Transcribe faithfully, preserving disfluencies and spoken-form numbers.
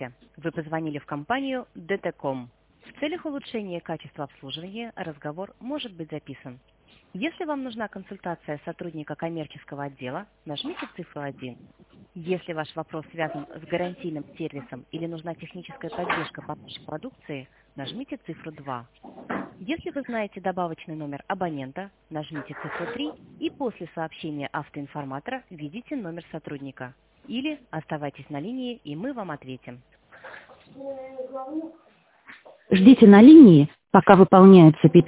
Вы позвонили в компанию ди ти ком. В целях улучшения качества обслуживания разговор может быть записан. Если вам нужна консультация сотрудника коммерческого отдела, нажмите цифру один. Если ваш вопрос связан с гарантийным сервисом или нужна техническая поддержка по вашей продукции, нажмите цифру два. Если вы знаете добавочный номер абонента, нажмите цифру три и после сообщения автоинформатора введите номер сотрудника. Или оставайтесь на линии, и мы вам ответим. Ждите на линии, пока выполняется